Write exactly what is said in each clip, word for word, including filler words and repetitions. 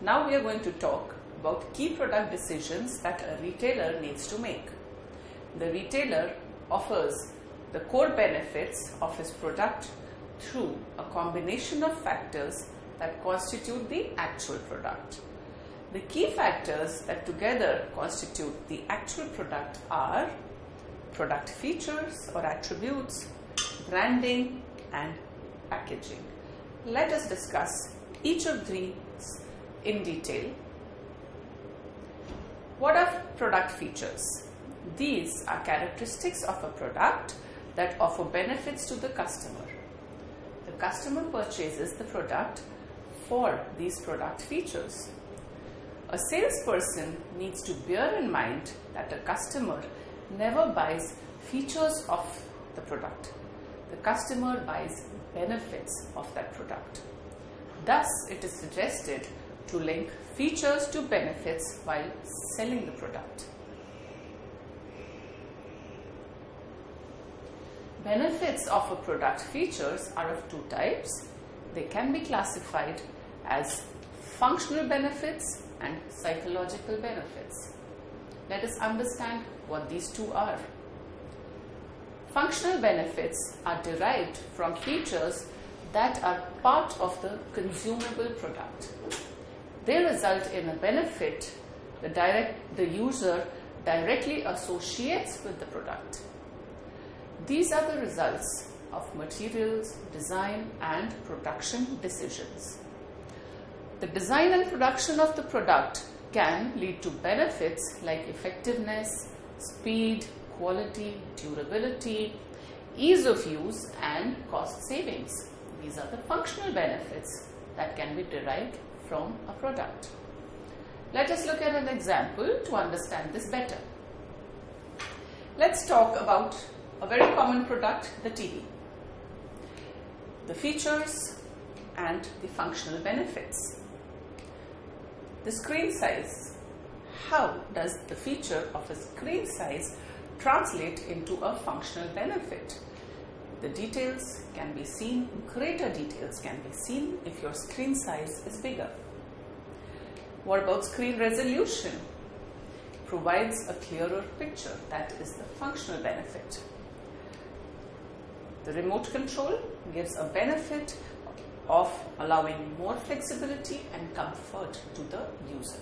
Now we are going to talk about key product decisions that a retailer needs to make. The retailer offers the core benefits of his product through a combination of factors that constitute the actual product. The key factors that together constitute the actual product are product features or attributes, branding, and packaging. Let us discuss each of these in detail. What are product features? These are characteristics of a product that offer benefits to the customer. The customer purchases the product for these product features. A salesperson needs to bear in mind that a customer never buys features of the product. The customer buys benefits of that product. Thus, it is suggested to link features to benefits while selling the product. Benefits of a product features are of two types. They can be classified as functional benefits and psychological benefits. Let us understand what these two are. Functional benefits are derived from features that are part of the consumable product. They result in a benefit the, direct, the user directly associates with the product. These are the results of materials, design, and production decisions. The design and production of the product can lead to benefits like effectiveness, speed, quality, durability, ease of use, and cost savings. These are the functional benefits that can be derived from a product. Let us look at an example to understand this better. Let's talk about a very common product, the T V. The features and the functional benefits. The screen size. How does the feature of a screen size translate into a functional benefit? The details can be seen, greater details can be seen if your screen size is bigger. What about screen resolution? Provides a clearer picture. That is the functional benefit. The remote control gives a benefit of allowing more flexibility and comfort to the user.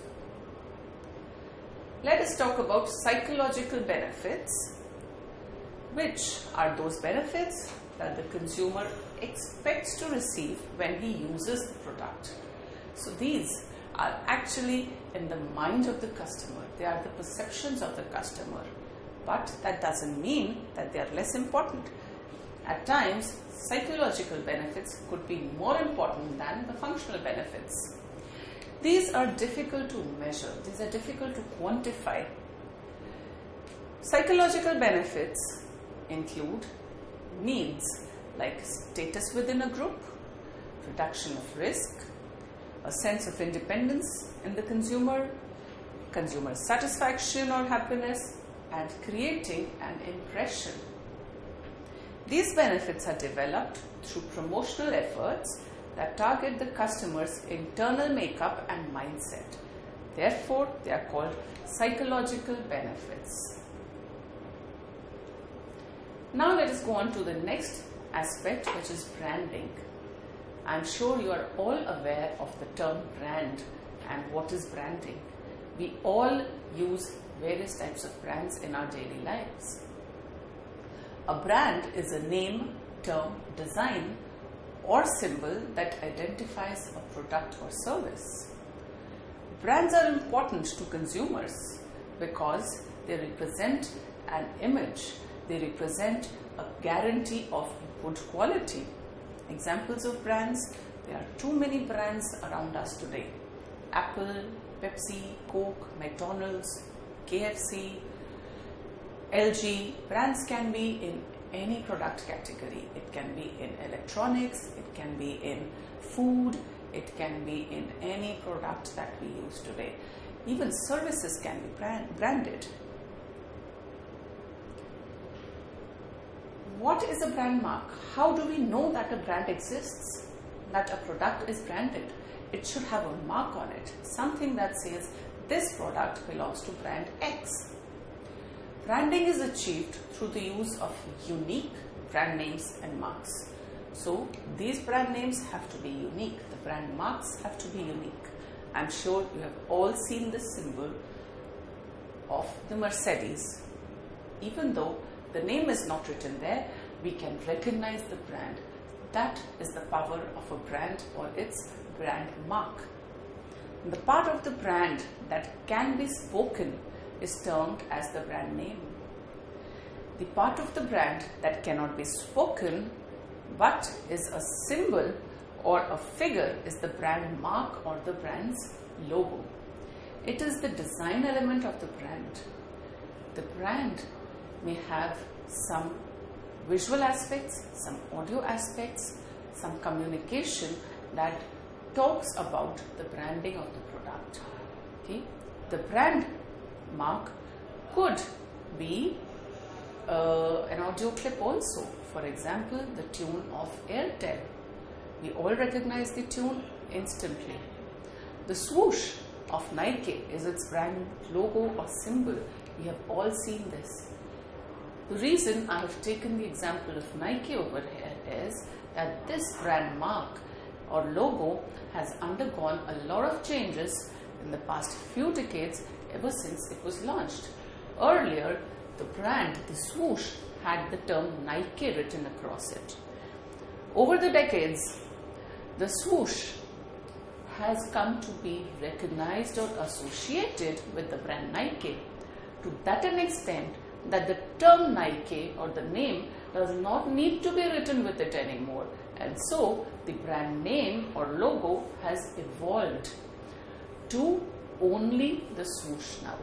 Let us talk about psychological benefits. Which are those benefits that the consumer expects to receive when he uses the product? So these are actually in the mind of the customer. They are the perceptions of the customer. But that doesn't mean that they are less important. At times, psychological benefits could be more important than the functional benefits. These are difficult to measure. These are difficult to quantify. Psychological benefits include needs like status within a group, reduction of risk, a sense of independence in the consumer, consumer satisfaction or happiness, and creating an impression. These benefits are developed through promotional efforts that target the customer's internal makeup and mindset. Therefore, they are called psychological benefits. Now let us go on to the next aspect, which is branding. I am sure you are all aware of the term brand and what is branding. We all use various types of brands in our daily lives. A brand is a name, term, design, or symbol that identifies a product or service. Brands are important to consumers because they represent an image. They represent a guarantee of good quality. Examples of brands, there are too many brands around us today. Apple, Pepsi, Coke, McDonald's, K F C, L G. Brands can be in any product category. It can be in electronics, it can be in food, it can be in any product that we use today. Even services can be brand branded. What is a brand mark? How do we know that a brand exists, that a product is branded? it should have a mark on it, something that says this product belongs to brand X. Branding is achieved through the use of unique brand names and marks. So these brand names have to be unique, the brand marks have to be unique. I'm sure you have all seen this symbol of the Mercedes. Even though the name is not written there, we can recognize the brand. That is the power of a brand or its brand mark. The part of the brand that can be spoken is termed as the brand name. The part of the brand that cannot be spoken but is a symbol or a figure is the brand mark or the brand's logo. It is the design element of the brand. The brand may have some visual aspects, some audio aspects, some communication that talks about the branding of the product. Okay? The brand mark could be uh, an audio clip also. For example, the tune of Airtel. We all recognize the tune instantly. The swoosh of Nike is its brand logo or symbol. We have all seen this. The reason I have taken the example of Nike over here is that this brand mark or logo has undergone a lot of changes in the past few decades ever since it was launched. Earlier, the brand, the swoosh, had the term Nike written across it. Over the decades, the swoosh has come to be recognized or associated with the brand Nike to that an extent that the term Nike or the name does not need to be written with it anymore, and so the brand name or logo has evolved to only the swoosh now.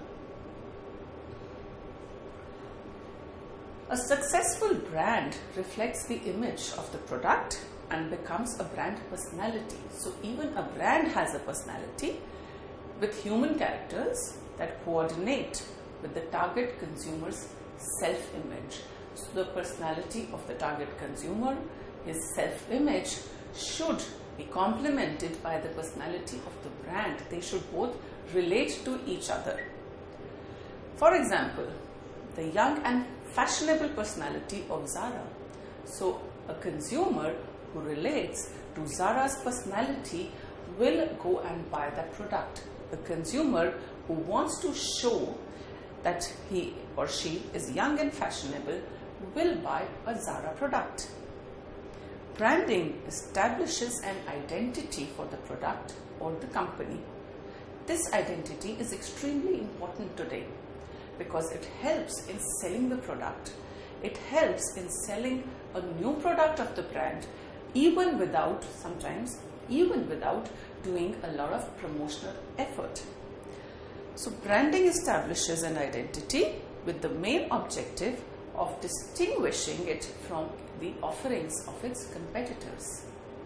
A successful brand reflects the image of the product and becomes a brand personality. So even a brand has a personality with human characters that coordinate with the target consumer's self-image. So the personality of the target consumer, his self-image, should be complemented by the personality of the brand. They should both relate to each other. For example, the young and fashionable personality of Zara. So a consumer who relates to Zara's personality will go and buy that product. The consumer who wants to show that he or she is young and fashionable will buy a Zara product. Branding establishes an identity for the product or the company. This identity is extremely important today because it helps in selling the product. It helps in selling a new product of the brand even without, sometimes, even without doing a lot of promotional effort. So branding establishes an identity with the main objective of distinguishing it from the offerings of its competitors.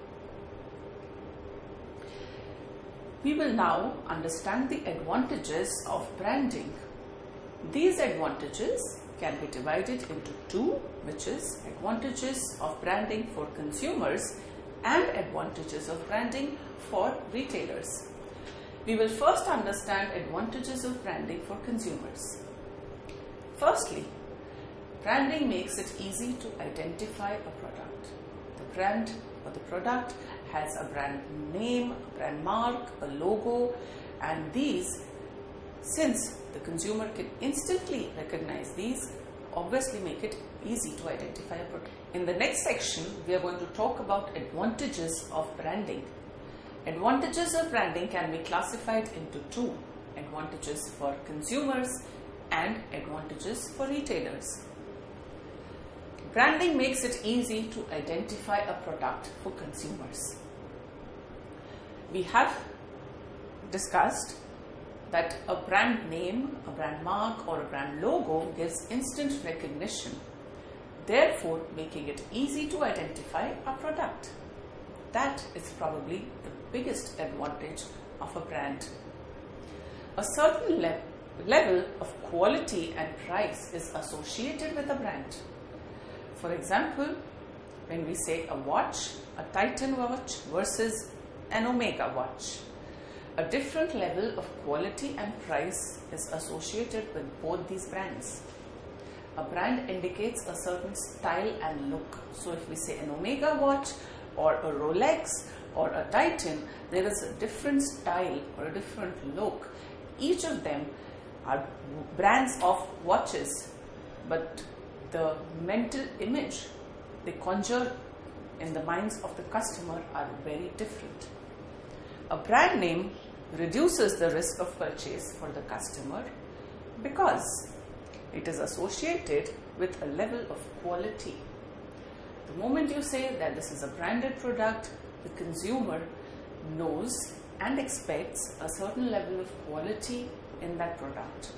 We will now understand the advantages of branding. These advantages can be divided into two, which is advantages of branding for consumers and advantages of branding for retailers. We will first understand advantages of branding for consumers. Firstly, branding makes it easy to identify a product. The brand or the product has a brand name, a brand mark, a logo, and these, since the consumer can instantly recognize these, obviously make it easy to identify a product. In the next section, we are going to talk about advantages of branding. Advantages of branding can be classified into two: advantages for consumers and advantages for retailers. Branding makes it easy to identify a product for consumers. We have discussed that a brand name, a brand mark, or a brand logo gives instant recognition, therefore making it easy to identify a product. That is probably the biggest advantage of a brand. A certain le- level of quality and price is associated with a brand. For example, when we say a watch, a Titan watch versus an Omega watch. A different level of quality and price is associated with both these brands. A brand indicates a certain style and look. So if we say an Omega watch or a Rolex or a Titan, there is a different style or a different look. Each of them are brands of watches, but the mental image they conjure in the minds of the customer are very different. A brand name reduces the risk of purchase for the customer because it is associated with a level of quality. The moment you say that this is a branded product, the consumer knows and expects a certain level of quality in that product.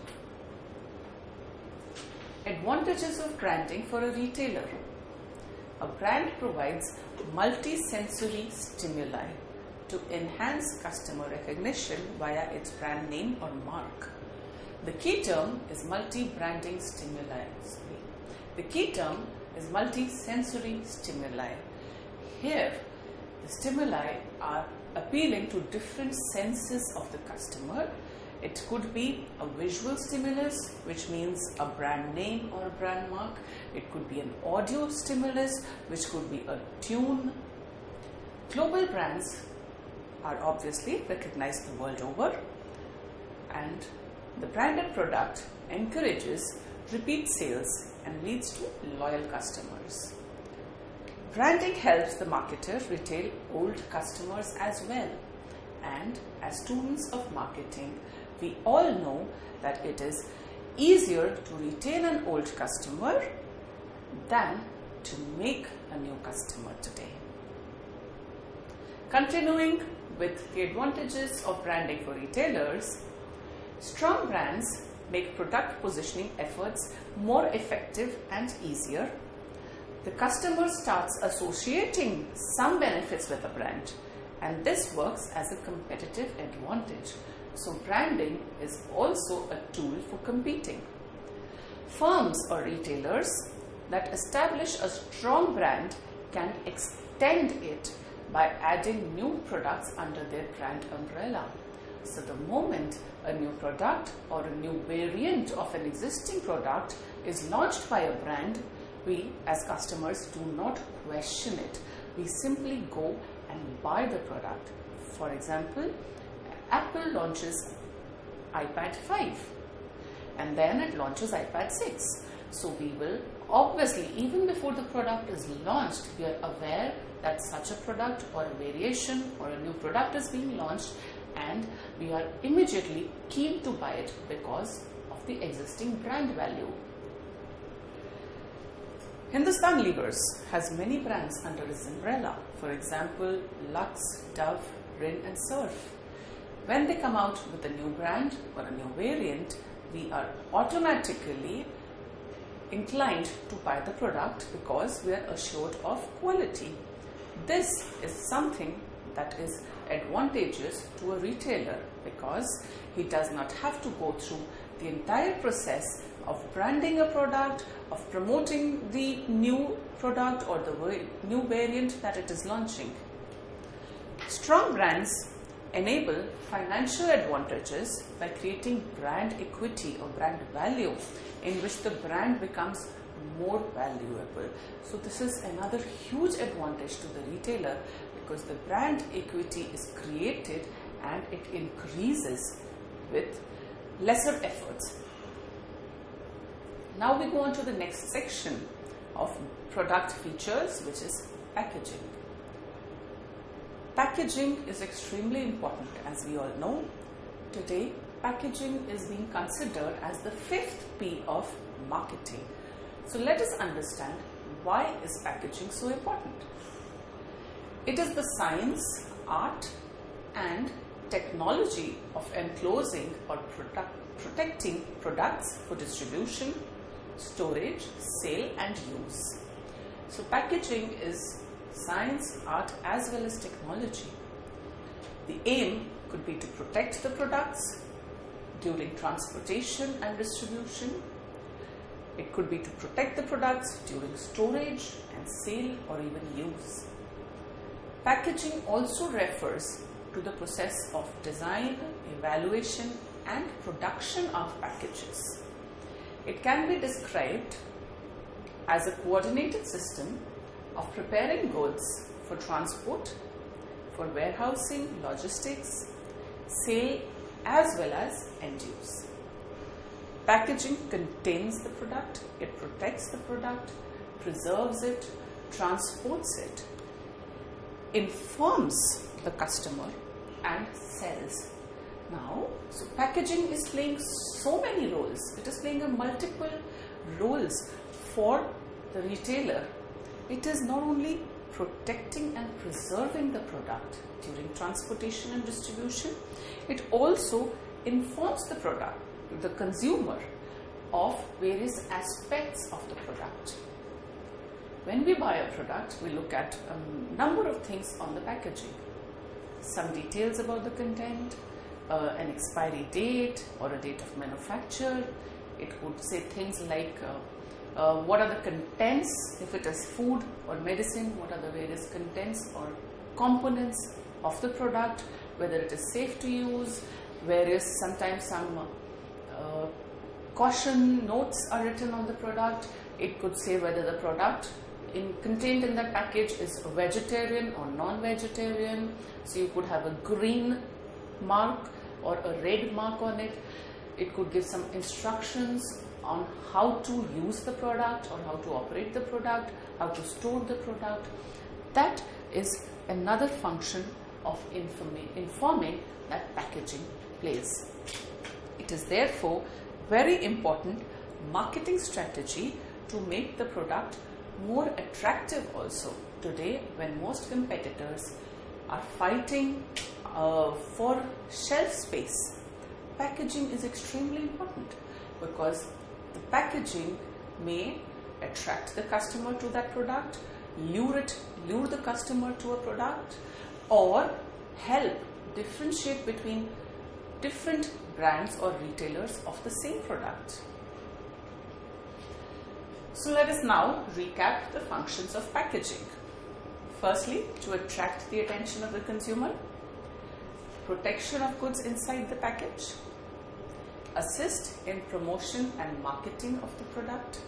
Advantages of branding for a retailer. A brand provides multi-sensory stimuli to enhance customer recognition via its brand name or mark. The key term is multi-branding stimuli. The key term is multi-sensory stimuli. Here, the stimuli are appealing to different senses of the customer. It could be a visual stimulus, which means a brand name or a brand mark. It could be an audio stimulus, which could be a tune. Global brands are obviously recognized the world over, and the branded product encourages repeat sales and leads to loyal customers. Branding helps the marketer retain old customers as well. And as students of marketing, we all know that it is easier to retain an old customer than to make a new customer today. Continuing with the advantages of branding for retailers, strong brands make product positioning efforts more effective and easier. The customer starts associating some benefits with a brand, and this works as a competitive advantage. So branding is also a tool for competing. Firms or retailers that establish a strong brand can extend it by adding new products under their brand umbrella. So the moment a new product or a new variant of an existing product is launched by a brand, we as customers do not question it. We simply go and buy the product. For example, Apple launches iPad five and then it launches iPad six. So we will obviously, even before the product is launched, we are aware that such a product or a variation or a new product is being launched, and we are immediately keen to buy it because of the existing brand value. Hindustan Levers has many brands under its umbrella. For example, Lux, Dove, Rin and Surf. When they come out with a new brand or a new variant, we are automatically inclined to buy the product because we are assured of quality. This is something that is advantageous to a retailer because he does not have to go through the entire process of branding a product, of promoting the new product or the new variant that it is launching. Strong brands enable financial advantages by creating brand equity or brand value in which the brand becomes more valuable. So this is another huge advantage to the retailer because the brand equity is created and it increases with lesser efforts. Now we go on to the next section of product features, which is packaging. Packaging is extremely important, as we all know. Today, packaging is being considered as the fifth P of marketing. So let us understand, why is packaging so important? It is the science, art and technology of enclosing or product, protecting products for distribution, storage, sale and use. So packaging is science, art as well as technology. The aim could be to protect the products during transportation and distribution. It could be to protect the products during storage and sale or even use. Packaging also refers to the process of design, evaluation and production of packages. It can be described as a coordinated system of preparing goods for transport, for warehousing, logistics, sale as well as end use. Packaging contains the product, it protects the product, preserves it, transports it, informs the customer and sells. Now, so packaging is playing so many roles. It is playing a multiple roles for the retailer. It is not only protecting and preserving the product during transportation and distribution, it also informs the product, the consumer, of various aspects of the product. When we buy a product, we look at a number of things on the packaging. Some details about the content, uh, an expiry date or a date of manufacture. It would say things like uh, uh, what are the contents, if it is food or medicine, what are the various contents or components of the product, whether it is safe to use, various sometimes some uh, caution notes are written on the product. It could say whether the product in, contained in that package is vegetarian or non-vegetarian. So you could have a green mark or a red mark on it. It could give some instructions on how to use the product or how to operate the product, how to store the product. That is another function of informa- informing that packaging plays. It is therefore very important marketing strategy to make the product more attractive also. Today, when most competitors are fighting uh, for shelf space, packaging is extremely important, because the packaging may attract the customer to that product, lure it, lure the customer to a product, or help differentiate between different brands or retailers of the same product. So let us now recap the functions of packaging. Firstly, to attract the attention of the consumer, protection of goods inside the package, assist in promotion and marketing of the product.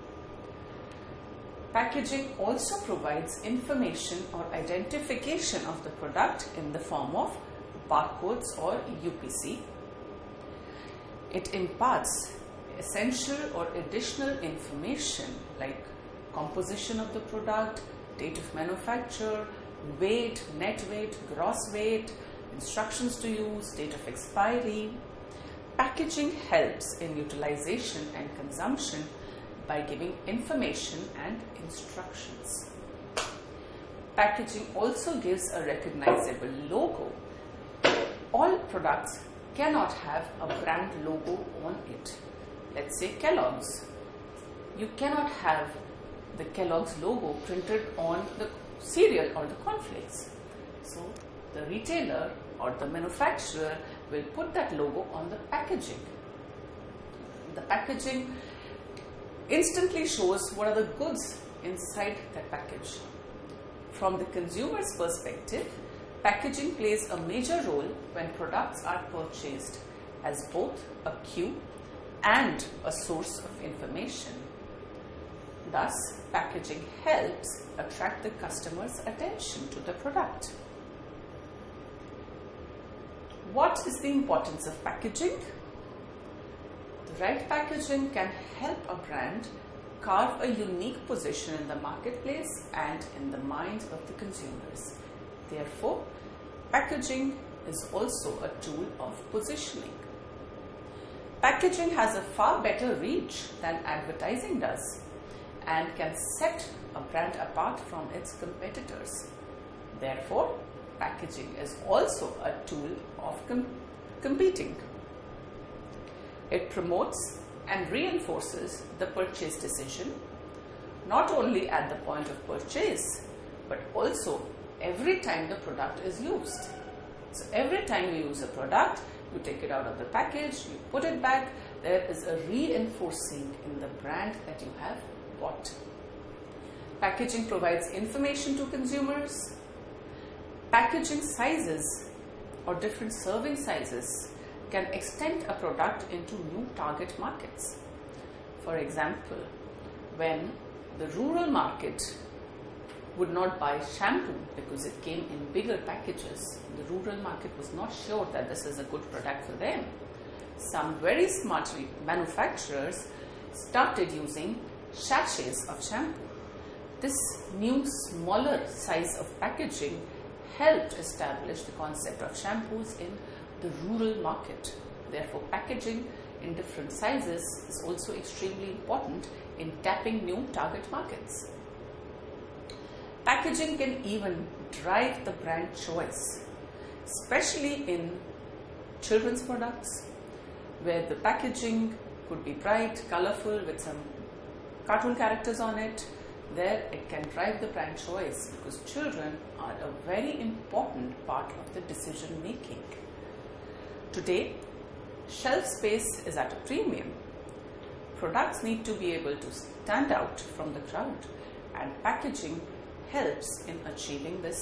Packaging also provides information or identification of the product in the form of barcodes or U P C. It imparts essential or additional information like composition of the product, date of manufacture, weight, net weight, gross weight, instructions to use, date of expiry. Packaging helps in utilization and consumption by giving information and instructions. Packaging also gives a recognizable logo. All products cannot have a brand logo on it. Let's say Kellogg's. You cannot have the Kellogg's logo printed on the cereal or the cornflakes. So the retailer or the manufacturer will put that logo on the packaging. The packaging instantly shows what are the goods inside that package. From the consumer's perspective, packaging plays a major role when products are purchased as both a cue and a source of information. Thus, packaging helps attract the customer's attention to the product. What is the importance of packaging? The right packaging can help a brand carve a unique position in the marketplace and in the minds of the consumers. Therefore, packaging is also a tool of positioning. Packaging has a far better reach than advertising does and can set a brand apart from its competitors. Therefore, packaging is also a tool of com- competing. It promotes and reinforces the purchase decision, not only at the point of purchase, but also every time the product is used. So every time you use a product, you take it out of the package, you put it back, there is a reinforcing in the brand that you have bought. Packaging provides information to consumers. Packaging sizes or different serving sizes can extend a product into new target markets. For example, when the rural market would not buy shampoo because it came in bigger packages, the rural market was not sure that this is a good product for them. Some very smart manufacturers started using sachets of shampoo. This new smaller size of packaging helped establish the concept of shampoos in the rural market. Therefore, packaging in different sizes is also extremely important in tapping new target markets. Packaging can even drive the brand choice, especially in children's products, where the packaging could be bright, colorful with some cartoon characters on it. There it can drive the brand choice because children are a very important part of the decision making. Today, shelf space is at a premium. Products need to be able to stand out from the crowd, and packaging helps in achieving this.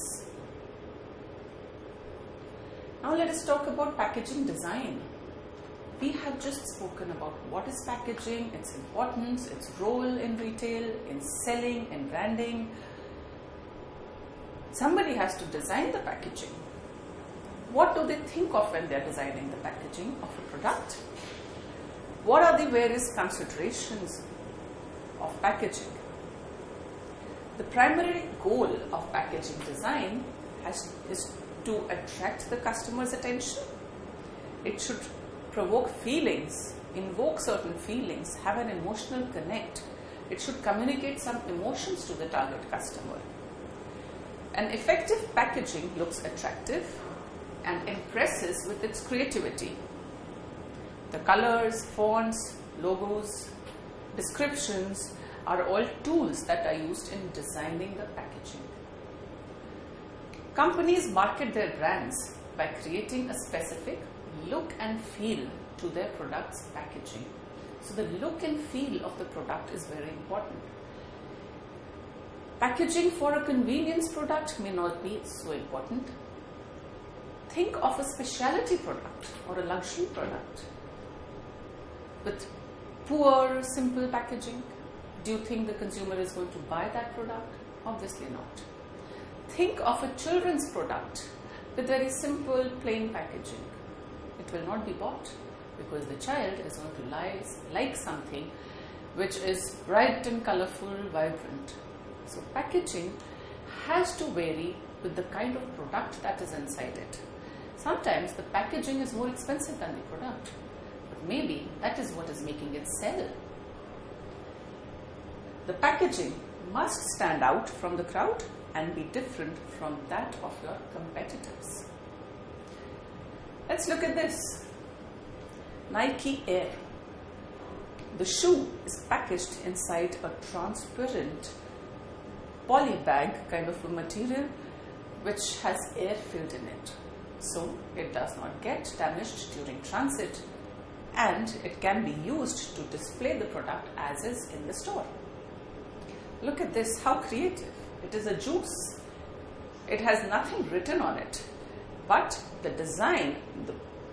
Now let us talk about packaging design. We have just spoken about what is packaging, its importance, its role in retail, in selling, in branding. Somebody has to design the packaging. What do they think of when they are designing the packaging of a product? What are the various considerations of packaging? The primary goal of packaging design has, is to attract the customer's attention. It should provoke feelings, invoke certain feelings, have an emotional connect. It should communicate some emotions to the target customer. An effective packaging looks attractive and impresses with its creativity. The colors, fonts, logos, descriptions are all tools that are used in designing the packaging. Companies market their brands by creating a specific look and feel to their product's packaging. So the look and feel of the product is very important. Packaging for a convenience product may not be so important. Think of a specialty product or a luxury product with poor, simple packaging. Do you think the consumer is going to buy that product? Obviously not. Think of a children's product with very simple, plain packaging. It will not be bought because the child is going to like, like something which is bright and colorful, vibrant. So packaging has to vary with the kind of product that is inside it. Sometimes the packaging is more expensive than the product, but maybe that is what is making it sell. The packaging must stand out from the crowd and be different from that of your competitors. Let's look at this. Nike Air. The shoe is packaged inside a transparent poly bag kind of a material which has air filled in it. So it does not get damaged during transit, and it can be used to display the product as is in the store. Look at this, how creative. It is a juice. It has nothing written on it, but the design the,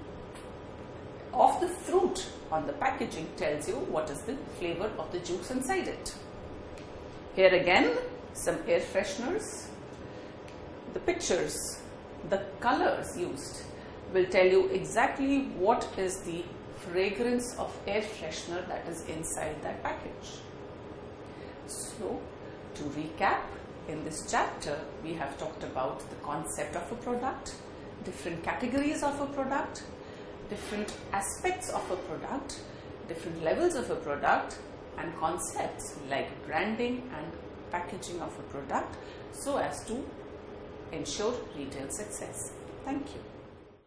of the fruit on the packaging tells you what is the flavor of the juice inside it. Here again, some air fresheners. The pictures, the colors used will tell you exactly what is the fragrance of air freshener that is inside that package. So, to recap, in this chapter we have talked about the concept of a product, different categories of a product, different aspects of a product, different levels of a product, and concepts like branding and packaging of a product so as to ensure retail success. Thank you.